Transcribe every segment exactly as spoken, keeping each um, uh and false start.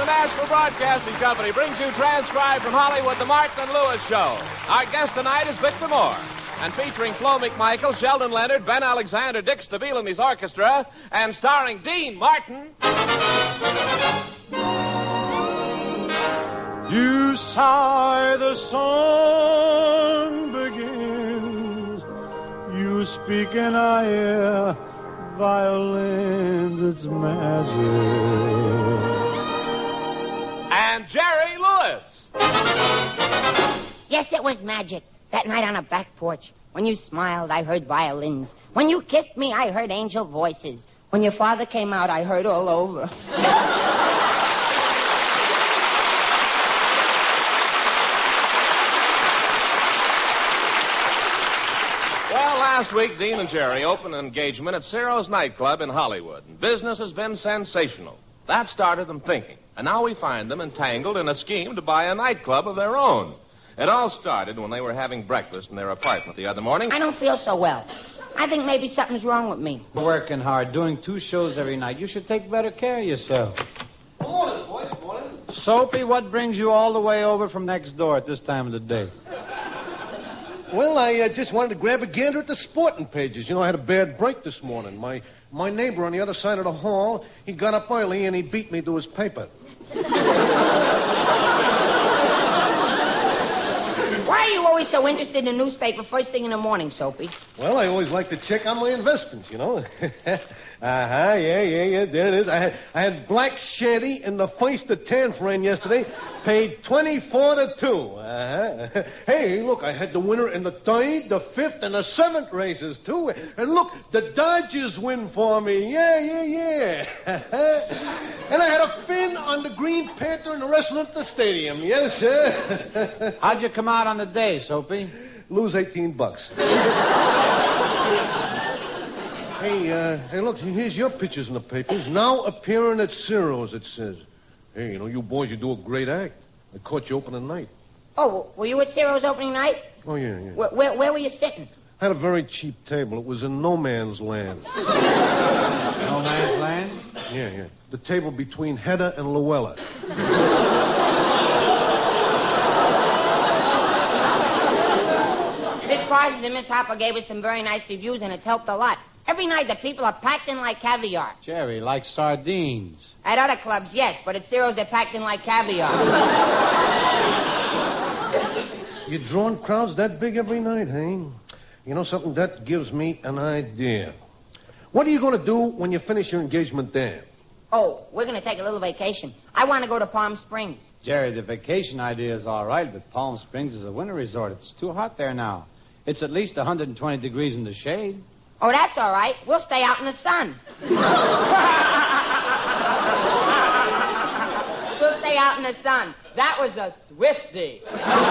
National Broadcasting Company brings you transcribed from Hollywood, the Martin and Lewis Show. Our guest tonight is Victor Moore. And featuring Flo McMichael, Sheldon Leonard, Ben Alexander, Dick Stabile and his orchestra, and starring Dean Martin. You sigh, the song begins. You speak and I hear violins, it's magic. And Jerry Lewis. Yes, it was magic. That night on a back porch. When you smiled, I heard violins. When you kissed me, I heard angel voices. When your father came out, I heard all over. Well, last week, Dean and Jerry opened an engagement at Ciro's nightclub in Hollywood. And business has been sensational. That started them thinking. And now we find them entangled in a scheme to buy a nightclub of their own. It all started when they were having breakfast in their apartment the other morning. I don't feel so well. I think maybe something's wrong with me. Working hard, doing two shows every night. You should take better care of yourself. Good morning, boys. Good morning. Soapy, what brings you all the way over from next door at this time of the day? Well, I uh, just wanted to grab a gander at the sporting pages. You know, I had a bad break this morning. My my neighbor on the other side of the hall, he got up early and he beat me to his paper. Why are you always so interested in the newspaper first thing in the morning, Soapy? Well, I always like to check on my investments, you know. uh-huh, yeah, yeah, yeah, there it is. I had, I had Black Shanty in the first to ten frame yesterday, paid twenty-four to two. Uh-huh. Hey, look, I had the winner in the third, the fifth, and the seventh races, too. And look, the Dodgers win for me. Yeah, yeah, yeah. And I had a fin on the Green Panther in the wrestling at the stadium. Yes, sir. How'd you come out on the day, Soapy? Lose eighteen bucks. Hey, uh, hey, look, here's your pictures in the papers. Now appearing at Ciro's, it says. Hey, you know, you boys, you do a great act. I caught you opening night. Oh, were you at Ciro's opening night? Oh, yeah, yeah. Where, where, where were you sitting? I had a very cheap table. It was in no man's land. No man's land? Yeah, yeah. The table between Hedda and Luella. Miss Parsons and Miss Hopper gave us some very nice reviews, and it's helped a lot. Every night the people are packed in like caviar. Jerry, like sardines. At other clubs, yes, but at Ciro's they're packed in like caviar. You drawing crowds that big every night, hey? You know something? That gives me an idea. What are you going to do when you finish your engagement there? Oh, we're going to take a little vacation. I want to go to Palm Springs. Jerry, the vacation idea is all right, but Palm Springs is a winter resort. It's too hot there now. It's at least one hundred twenty degrees in the shade. Oh, that's all right. We'll stay out in the sun. We'll stay out in the sun. That was a Swiftie.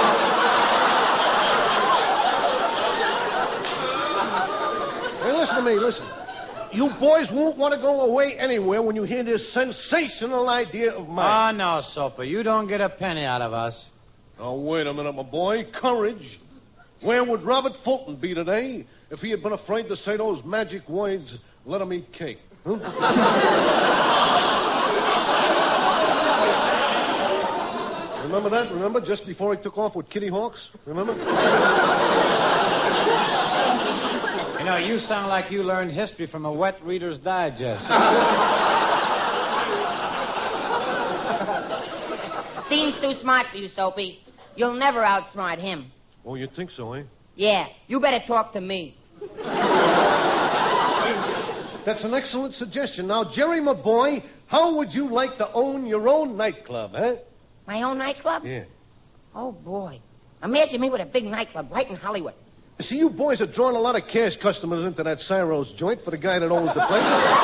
Hey, listen to me, listen. You boys won't want to go away anywhere when you hear this sensational idea of mine. Oh, no, Soper. You don't get a penny out of us. Oh, wait a minute, my boy. Courage. Where would Robert Fulton be today if he had been afraid to say those magic words, let him eat cake? Huh? Remember that? Remember? Just before he took off with Kitty Hawks? Remember? You know, you sound like you learned history from a wet Reader's Digest. Dean's too smart for you, Soapy. You'll never outsmart him. Oh, you think so, eh? Yeah, you better talk to me. That's an excellent suggestion. Now, Jerry, my boy, how would you like to own your own nightclub, huh? My own nightclub? Yeah. Oh, boy. Imagine me with a big nightclub right in Hollywood. See, you boys are drawing a lot of cash customers into that Ciro's joint for the guy that owns the place.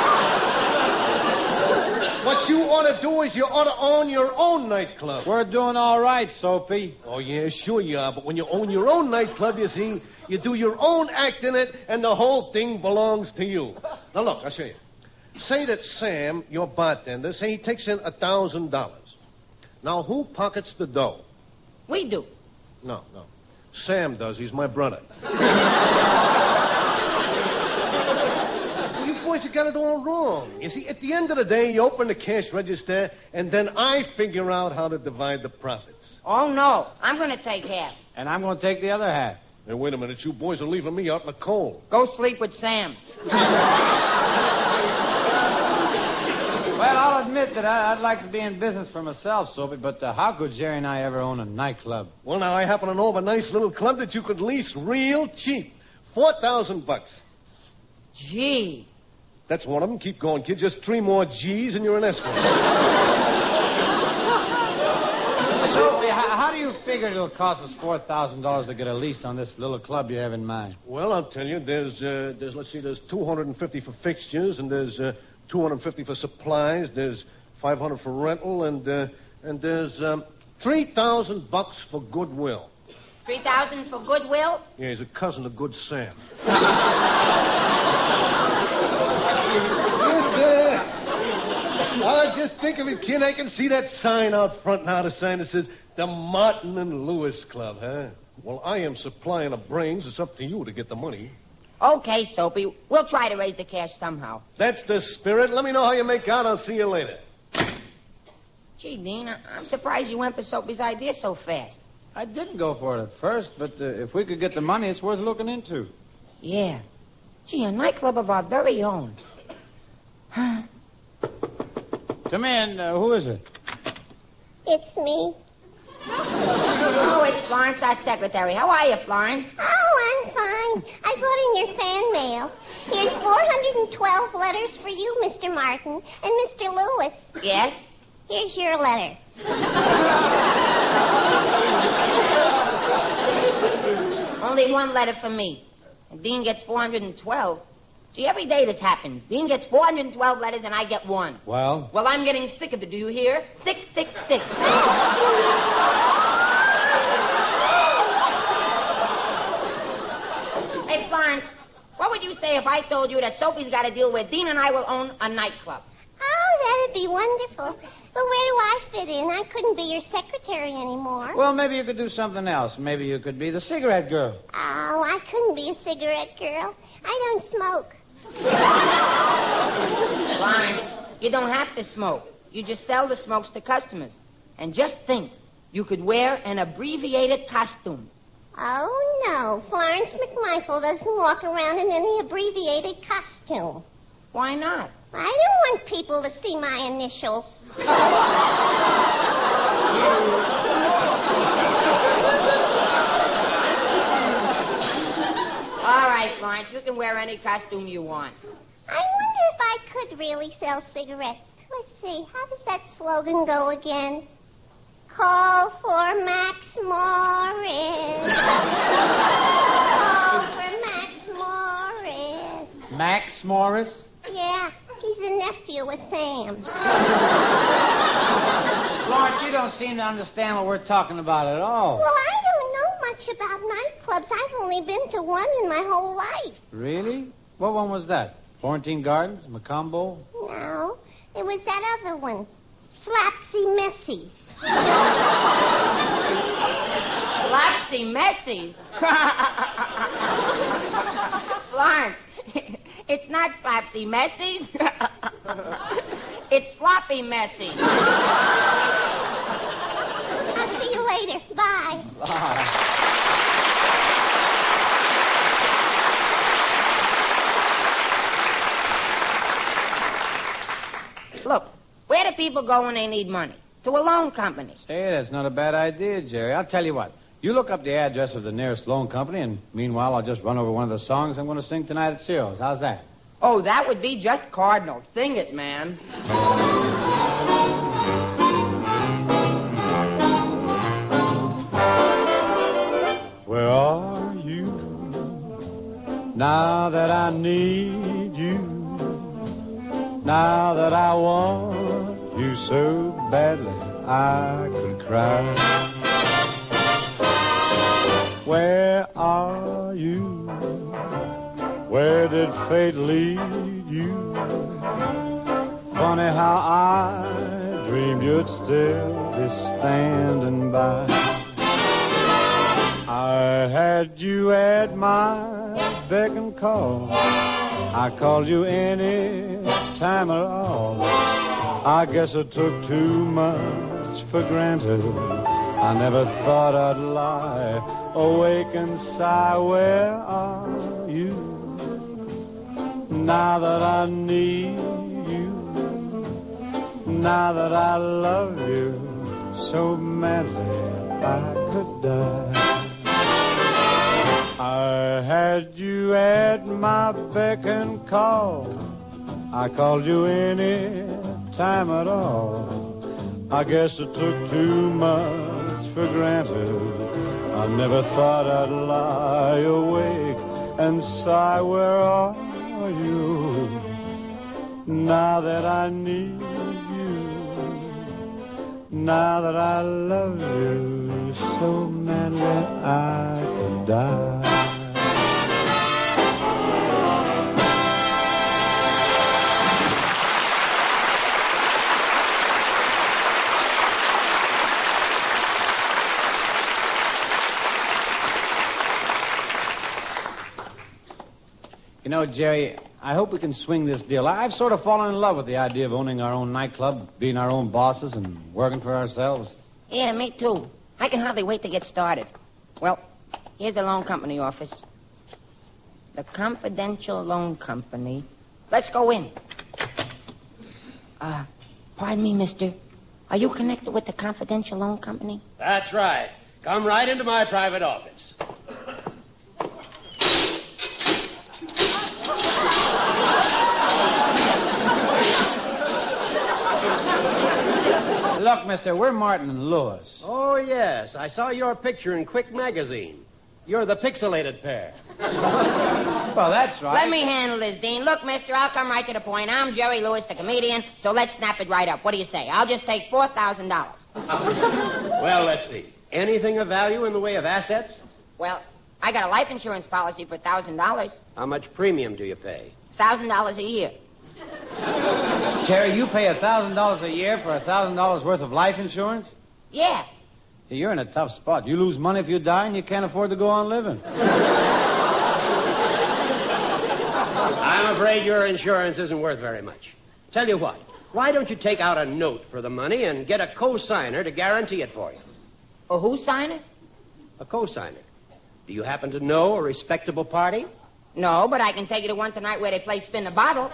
What you ought to do is you ought to own your own nightclub. We're doing all right, Soapy. Oh, yeah, sure you are. But when you own your own nightclub, you see, you do your own act in it, and the whole thing belongs to you. Now, look, I'll show you. Say that Sam, your bartender, say he takes in a thousand dollars. Now, who pockets the dough? We do. No, no. Sam does. He's my brother. You boys, you got it all wrong. You see, at the end of the day, you open the cash register, and then I figure out how to divide the profits. Oh, no. I'm going to take half. And I'm going to take the other half. Now, wait a minute. You boys are leaving me out in the cold. Go sleep with Sam. Well, I'll admit that I, I'd like to be in business for myself, Soapy, but uh, how could Jerry and I ever own a nightclub? Well, now, I happen to know of a nice little club that you could lease real cheap. Four thousand bucks. Gee. That's one of them. Keep going, kid. Just three more G's and you're an escort. Soapy, how, how do you figure it'll cost us four thousand dollars to get a lease on this little club you have in mind? Well, I'll tell you. There's, uh, there's let's see, there's two hundred fifty for fixtures, and there's uh, two hundred fifty for supplies. There's five hundred for rental, and uh, and there's um, three thousand bucks for goodwill. Three thousand for goodwill? Yeah, he's a cousin of Good Sam. Yes, sir. Oh, just think of it, kid. I can see that sign out front now, the sign that says the Martin and Lewis Club, huh? Well, I am supplying the brains. It's up to you to get the money. Okay, Soapy. We'll try to raise the cash somehow. That's the spirit. Let me know how you make out. I'll see you later. Gee, Dean, I- I'm surprised you went for Soapy's idea so fast. I didn't go for it at first, but uh, if we could get the money, it's worth looking into. Yeah. Gee, a nightclub of our very own. Come in. Uh, who is it? It's me. Oh, it's Florence, our secretary. How are you, Florence? Oh, I'm fine. I brought in your fan mail. Here's four hundred twelve letters for you, Mister Martin, and Mister Lewis. Yes? Here's your letter. Only one letter for me. And Dean gets four hundred twelve. Gee, every day this happens. Dean gets four hundred twelve letters and I get one. Well? Well, I'm getting sick of it, do you hear? Sick, sick, sick. Hey, Florence, what would you say if I told you that Soapy's got a deal where Dean and I will own a nightclub? Oh, that'd be wonderful. But where do I fit in? I couldn't be your secretary anymore. Well, maybe you could do something else. Maybe you could be the cigarette girl. Oh, I couldn't be a cigarette girl. I don't smoke. Florence, you don't have to smoke. You just sell the smokes to customers. And just think, you could wear an abbreviated costume. Oh, no. Florence McMichael doesn't walk around in any abbreviated costume. Why not? I don't want people to see my initials. All right, Florence, you can wear any costume you want. I wonder if I could really sell cigarettes. Let's see. How does that slogan go again? Call for Max Morris. Call for Max Morris. Max Morris? Yeah, he's a nephew of Sam. Florence, you don't seem to understand what we're talking about at all. Well, I don't know much about nightclubs. I've only been to one in my whole life. Really? What one was that? Florentine Gardens? Macombo? No, it was that other one. Slapsy Messy's. Flopsy Messy. Florence, it's not Slapsy Messy. It's Sloppy Messy. I'll see you later. Bye. Bye. Look, where do people go when they need money? To a loan company. Hey, that's not a bad idea, Jerry. I'll tell you what. You look up the address of the nearest loan company, and meanwhile, I'll just run over one of the songs I'm going to sing tonight at Ciro's. How's that? Oh, that would be just cardinal. Sing it, man. Where are you now that I need you? Now that I want you so badly, I could cry. Where are you? Where did fate lead you? Funny how I dreamed you'd still be standing by. I had you at my beck and call, I called you any time at all. I guess I took too much for granted. I never thought I'd lie awake and sigh. Where are you now that I need you? Now that I love you so madly I could die. I had you at my beck and call. I called you any time at all. I guess I took too much for granted. I never thought I'd lie awake and sigh. Where are you now that I need you? Now that I love you so madly I could die. You know, Jerry, I hope we can swing this deal. I've sort of fallen in love with the idea of owning our own nightclub, being our own bosses, and working for ourselves. Yeah, me too. I can hardly wait to get started. Well, here's the loan company office. The Confidential Loan Company. Let's go in. Uh, pardon me, mister. Are you connected with the Confidential Loan Company? That's right. Come right into my private office. Look, mister, we're Martin and Lewis. Oh, yes. I saw your picture in Quick Magazine. You're the pixelated pair. Well, that's right. Let me handle this, Dean. Look, mister, I'll come right to the point. I'm Jerry Lewis, the comedian, so let's snap it right up. What do you say? I'll just take four thousand dollars. Well, let's see. Anything of value in the way of assets? Well, I got a life insurance policy for one thousand dollars. How much premium do you pay? one thousand dollars a year. Jerry, you pay a thousand dollars a year for a thousand dollars worth of life insurance? Yeah. You're in a tough spot. You lose money if you die, and you can't afford to go on living. I'm afraid your insurance isn't worth very much. Tell you what, why don't you take out a note for the money and get a co-signer to guarantee it for you? Oh, who signed it? A co-signer. Do you happen to know a respectable party? No, but I can take you to one tonight where they play spin the bottle.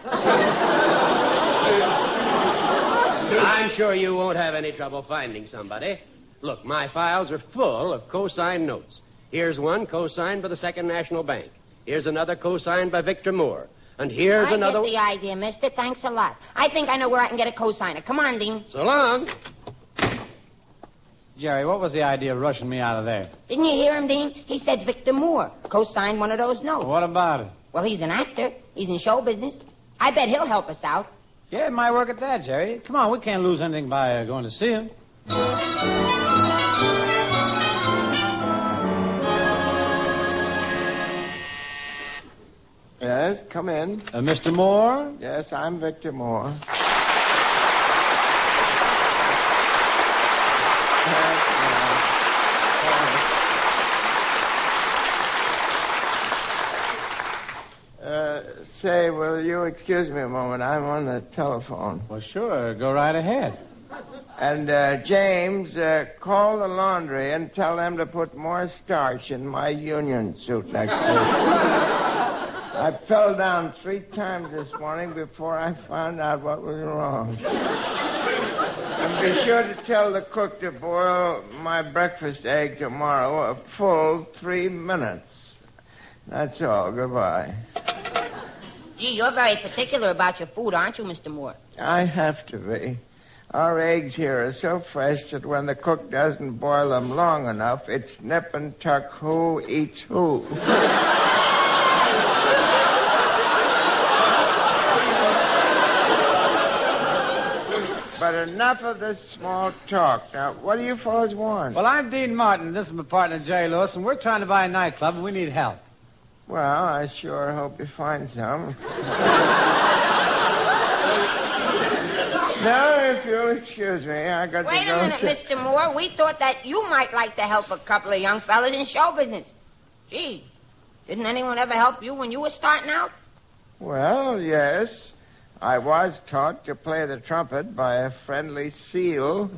I'm sure you won't have any trouble finding somebody. Look, my files are full of co-signed notes. Here's one co-signed by the Second National Bank. Here's another co-signed by Victor Moore. And here's I another... I get the idea, mister. Thanks a lot. I think I know where I can get a co-signer. Come on, Dean. So long. Jerry, what was the idea of rushing me out of there? Didn't you hear him, Dean? He said Victor Moore co-signed one of those notes. What about it? Well, he's an actor. He's in show business. I bet he'll help us out. Yeah, it might work at that, Jerry. Come on, we can't lose anything by uh, going to see him. Yes, come in. Uh, Mister Moore? Yes, I'm Victor Moore. Uh, say, will you excuse me a moment? I'm on the telephone. Well, sure. Go right ahead. And, uh, James, uh, call the laundry and tell them to put more starch in my union suit next week. I fell down three times this morning before I found out what was wrong. And be sure to tell the cook to boil my breakfast egg tomorrow a full three minutes. That's all. Goodbye. Gee, you're very particular about your food, aren't you, Mister Moore? I have to be. Our eggs here are so fresh that when the cook doesn't boil them long enough, it's nip and tuck who eats who. But enough of this small talk. Now, what do you fellows want? Well, I'm Dean Martin. This is my partner, Jerry Lewis, and we're trying to buy a nightclub, and we need help. Well, I sure hope you find some. Now, if you'll excuse me, I got Wait to go... a minute, sit- Mister Moore. We thought that you might like to help a couple of young fellas in show business. Gee, didn't anyone ever help you when you were starting out? Well, yes. I was taught to play the trumpet by a friendly seal.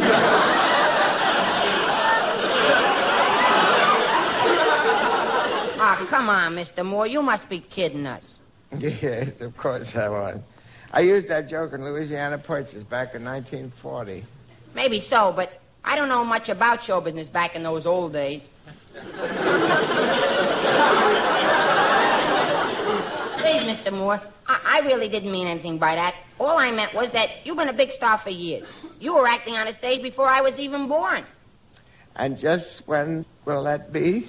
Oh, come on, Mister Moore. You must be kidding us. Yes, of course I was. I used that joke in Louisiana Purchase back in nineteen forty. Maybe so, but I don't know much about show business back in those old days. Please, Mister Moore, I-, I really didn't mean anything by that. All I meant was that you've been a big star for years. You were acting on a stage before I was even born. And just when will that be?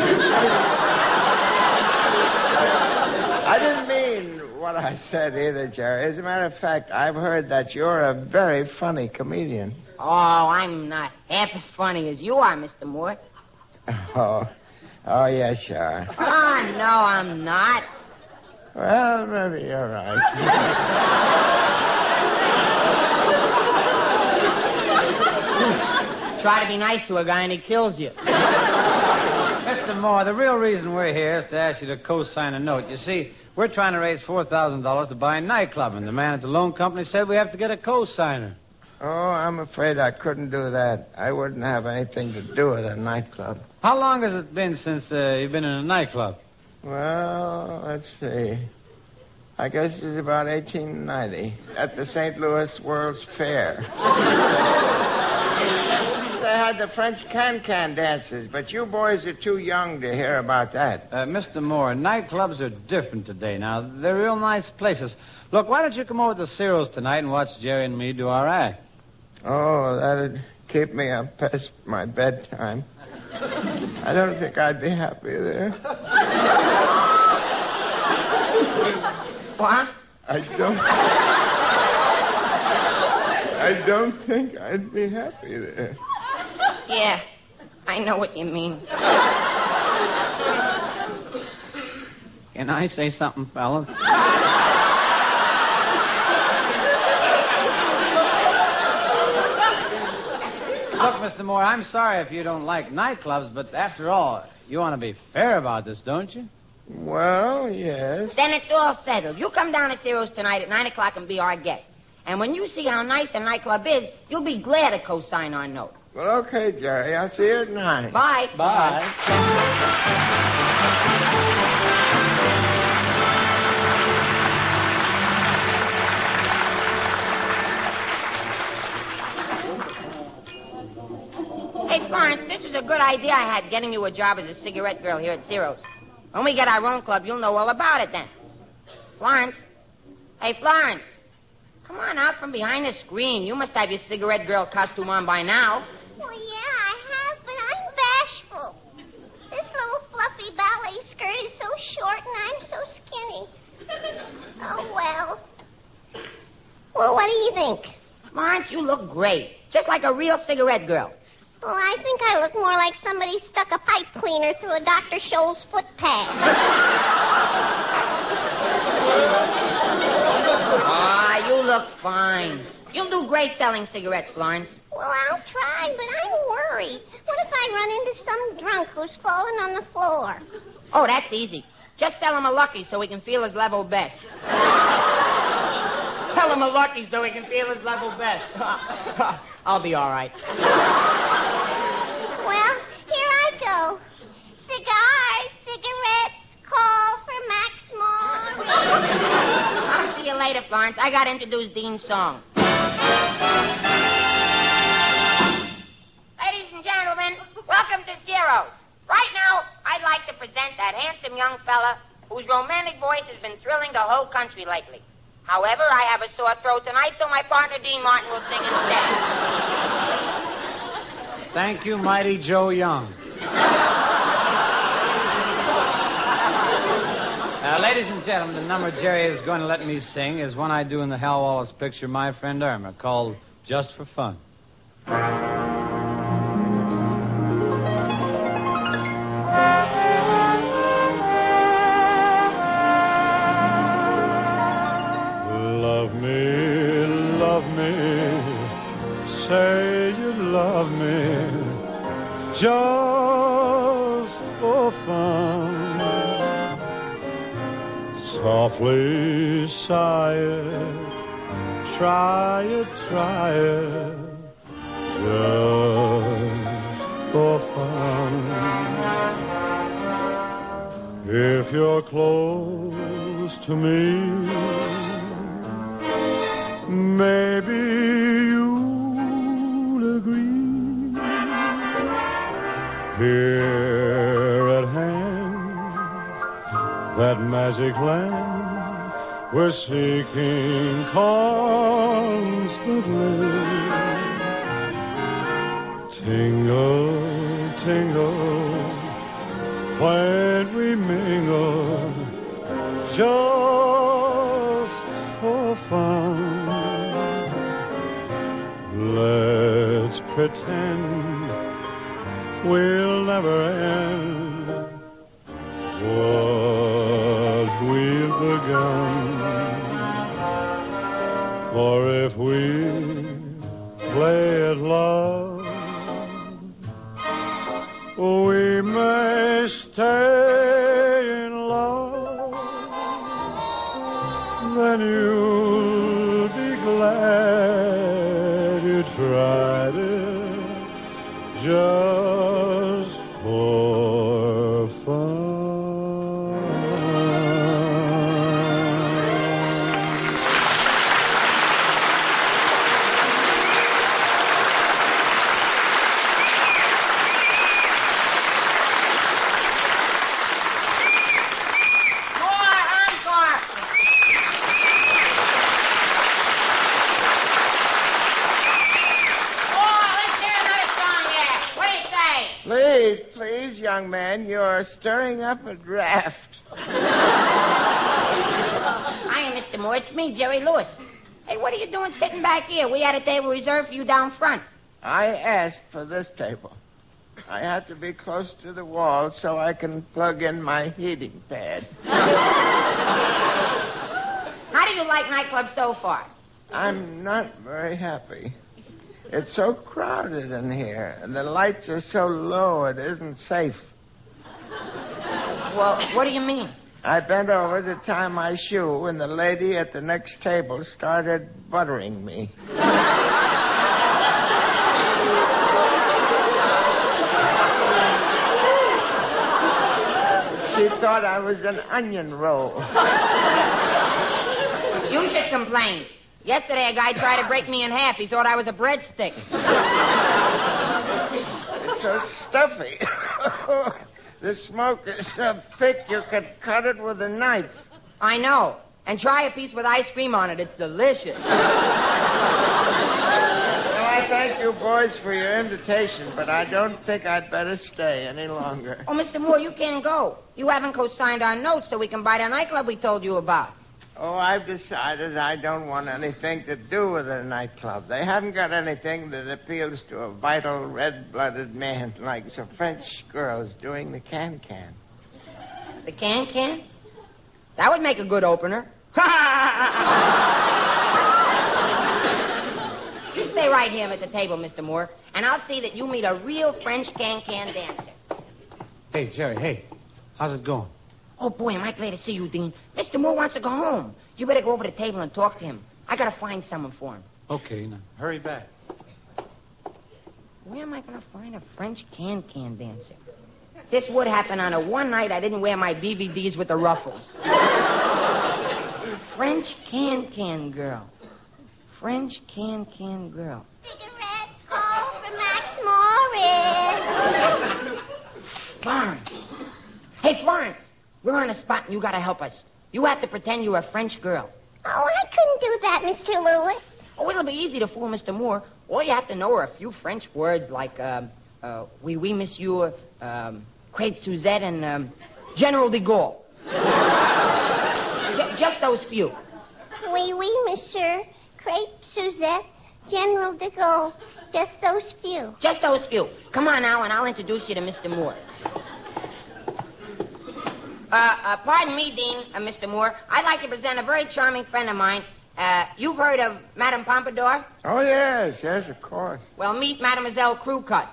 I didn't mean what I said either, Jerry. As a matter of fact, I've heard that you're a very funny comedian. Oh, I'm not half as funny as you are, Mister Moore. Oh, oh, yes, sure. Oh, no, I'm not. Well, maybe you're right. Try to be nice to a guy and he kills you. Mister Moore, the real reason we're here is to ask you to co-sign a note. You see, we're trying to raise four thousand dollars to buy a nightclub, and the man at the loan company said we have to get a co-signer. Oh, I'm afraid I couldn't do that. I wouldn't have anything to do with a nightclub. How long has it been since uh, you've been in a nightclub? Well, let's see. I guess it's about eighteen ninety at the Saint Louis World's Fair. They had the French can-can dances, but you boys are too young to hear about that. Uh, Mister Moore, nightclubs are different today now. They're real nice places. Look, why don't you come over to Ciro's tonight and watch Jerry and me do our act? Oh, that'd keep me up past my bedtime. I don't think I'd be happy there. What? I don't... I don't think I'd be happy there. Yeah, I know what you mean. Can I say something, fellas? Look, Mister Moore, I'm sorry if you don't like nightclubs, but after all, you want to be fair about this, don't you? Well, yes. Then it's all settled. You come down to Ciro's tonight at nine o'clock and be our guest. And when you see how nice the nightclub is, you'll be glad to co-sign our note. Well, okay, Jerry. I'll see you at nine. Bye. Bye. Hey, Florence, this was a good idea I had, getting you a job as a cigarette girl here at Ciro's. When we get our own club, you'll know all about it then. Florence? Hey, Florence. Come on out from behind the screen. You must have your cigarette girl costume on by now. Well, yeah, I have, but I'm bashful. This little fluffy ballet skirt is so short and I'm so skinny. Oh, well. Well, what do you think? Florence, you look great. Just like a real cigarette girl. Well, I think I look more like somebody stuck a pipe cleaner through a Doctor Scholl's foot pad. Ah, you look fine. You'll do great selling cigarettes, Florence. Well, I'll try, but I'm worried. What if I run into some drunk who's fallen on the floor? Oh, that's easy. Just sell him a Lucky so he can feel his level best. Tell him a Lucky so he can feel his level best. I'll be all right. Well, here I go. Cigars, cigarettes, call for Max Morris. I'll see you later, Florence. I got to introduce Dean's song. Ladies and gentlemen, welcome to Ciro's. Right now, I'd like to present that handsome young fella whose romantic voice has been thrilling the whole country lately. However, I have a sore throat tonight, so my partner, Dean Martin, will sing instead. Thank you, Mighty Joe Young. Uh, ladies and gentlemen, the number Jerry is going to let me sing is one I do in the Hal Wallace picture, My Friend Irma, called Just for Fun. Love me, love me, say you love me, just for fun. Softly sigh it, try it, try it, just for fun. If you're close to me, maybe you'll agree. Here at hand, that magic land we're seeking constantly. Tingle, tingle, when we mingle, just for fun. Let's pretend we'll never end what we've begun. For if we play at love, we may stay in love. Then you'll be glad you tried it just for fun. Please, please, young man, you're stirring up a draft. Hi, Mister Moore. It's me, Jerry Lewis. Hey, what are you doing sitting back here? We had a table reserved for you down front. I asked for this table. I have to be close to the wall so I can plug in my heating pad. How do you like nightclub so far? I'm not very happy. It's so crowded in here, and the lights are so low it isn't safe. Well, what do you mean? I bent over to tie my shoe, and the lady at the next table started buttering me. She thought I was an onion roll. You should complain. Yesterday, a guy tried to break me in half. He thought I was a breadstick. It's so stuffy. The smoke is so thick you could cut it with a knife. I know. And try a piece with ice cream on it. It's delicious. Well, I thank you boys for your invitation, but I don't think I'd better stay any longer. Oh, Mister Moore, you can't go. You haven't co-signed our notes so we can buy the nightclub we told you about. Oh, I've decided I don't want anything to do with a nightclub. They haven't got anything that appeals to a vital, red-blooded man like some French girls doing the can-can. The can-can? That would make a good opener. You stay right here at the table, Mister Moore, and I'll see that you meet a real French can-can dancer. Hey, Jerry, hey. How's it going? Oh, boy, am I glad to see you, Dean. Mister Moore wants to go home. You better go over to the table and talk to him. I gotta find someone for him. Okay, now, hurry back. Where am I gonna find a French can-can dancer? This would happen on a one night I didn't wear my B V Ds with the ruffles. French can-can girl. French can-can girl. Cigarettes, call for Max Morris. Florence. Hey, Florence. We're on a spot, and you gotta help us. You have to pretend you're a French girl. Oh, I couldn't do that, Mister Lewis. Oh, it'll be easy to fool Mister Moore. All you have to know are a few French words like, um, uh, oui, oui, monsieur, um, crepe Suzette, and, um, General de Gaulle. J- just those few. Oui, oui, monsieur. Crepe Suzette, General de Gaulle. Just those few. Just those few. Come on now, and I'll introduce you to Mister Moore. Uh, uh, pardon me, Dean, uh, Mister Moore. I'd like to present a very charming friend of mine. Uh, you've heard of Madame Pompadour? Oh, yes, yes, of course. Well, meet Mademoiselle Crewcut.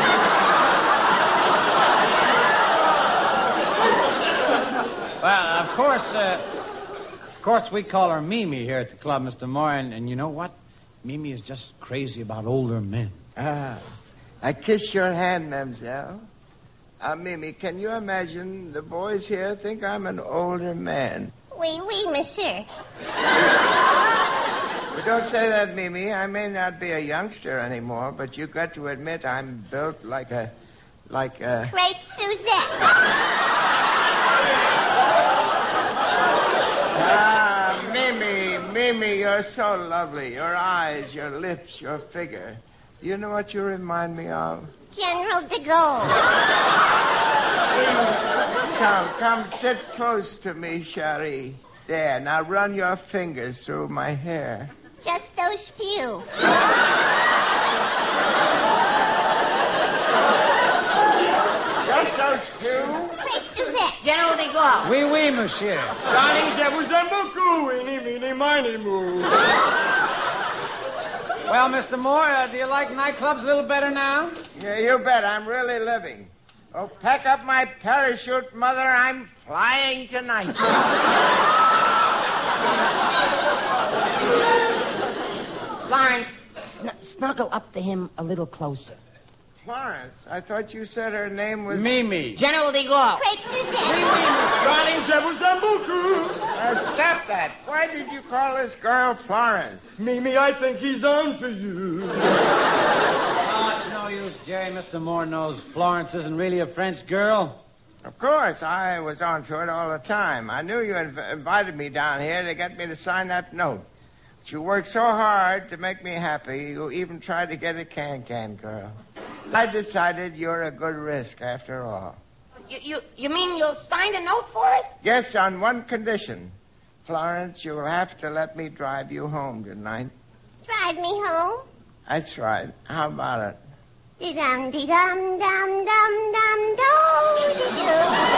Well, of course, uh, of course, we call her Mimi here at the club, Mister Moore, and, and you know what? Mimi is just crazy about older men. Ah, I kiss your hand, mademoiselle. Ah, uh, Mimi, can you imagine the boys here think I'm an older man? Oui, oui, monsieur. But don't say that, Mimi. I may not be a youngster anymore, but you've got to admit I'm built like a... like a... Crepe Suzette. Ah, Mimi, Mimi, you're so lovely. Your eyes, your lips, your figure. You know what you remind me of? General de Gaulle. Come, come, sit close to me, Cherie. There, now run your fingers through my hair. Just those few. Just those few? Crepe Suzette. General de Gaulle. Oui, oui, monsieur. Johnny, je vous aime beaucoup. Eeny, meeny, miny, moo. Well, Mister Moore, uh, do you like nightclubs a little better now? Yeah, you bet. I'm really living. Oh, pack up my parachute, Mother. I'm flying tonight. Florence, sn- snuggle up to him a little closer. Florence, I thought you said her name was... Mimi. General de Gaulle. Crepe Suzette. Johnny, je vous aime beaucoup. Uh, stop that. Why did you call this girl Florence? Mimi, I think he's on to you. Oh, it's no use, Jerry. Mister Moore knows Florence isn't really a French girl. Of course, I was on to it all the time. I knew you inv- invited me down here to get me to sign that note. But you worked so hard to make me happy, you even tried to get a can-can girl. I decided you're a good risk after all. You, you, you mean you'll sign a note for us? Yes, on one condition. Florence, you'll have to let me drive you home tonight. Drive me home. That's right. How about it? Dee-dum, dee-dum, dum, dum, dum, do, dee-doo.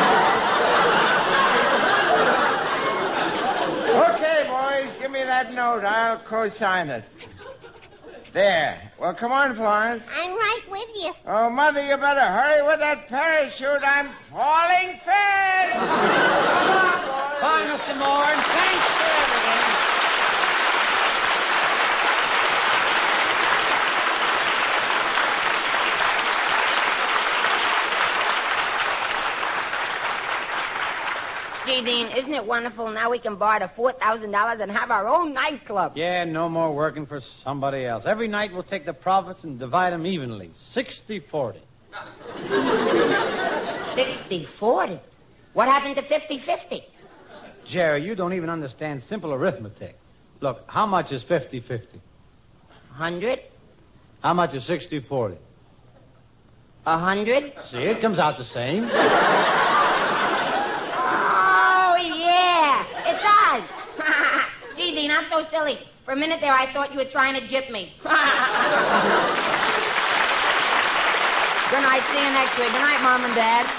Okay, boys, give me that note. I'll co-sign it. There. Well, come on, Florence. I'm right with you. Oh, Mother, you better hurry with that parachute. I'm falling fast. Bye, Mister Moore, and thanks for everything. Gee, Dean, isn't it wonderful? Now we can borrow the four thousand dollars and have our own nightclub. Yeah, no more working for somebody else. Every night we'll take the profits and divide them evenly. sixty forty. sixty forty. What happened to fifty fifty? Jerry, you don't even understand simple arithmetic. Look, how much is fifty fifty? A hundred? How much is sixty forty? A hundred? See, it comes out the same. Oh, yeah, it does. Gee, Dean, I'm so silly. For a minute there, I thought you were trying to gyp me. Good night. See you next week. Good night, Mom and Dad.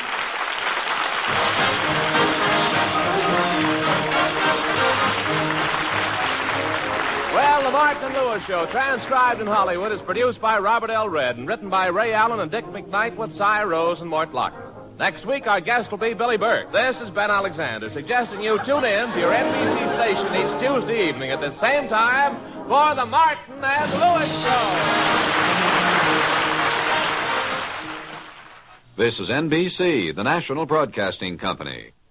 Well, the Martin Lewis Show, transcribed in Hollywood, is produced by Robert L. Red and written by Ray Allen and Dick McKnight with Cy Rose and Mort Lockman. Next week, our guest will be Billy Burke. This is Ben Alexander, suggesting you tune in to your N B C station each Tuesday evening at the same time for the Martin and Lewis Show. This is N B C, the national broadcasting company.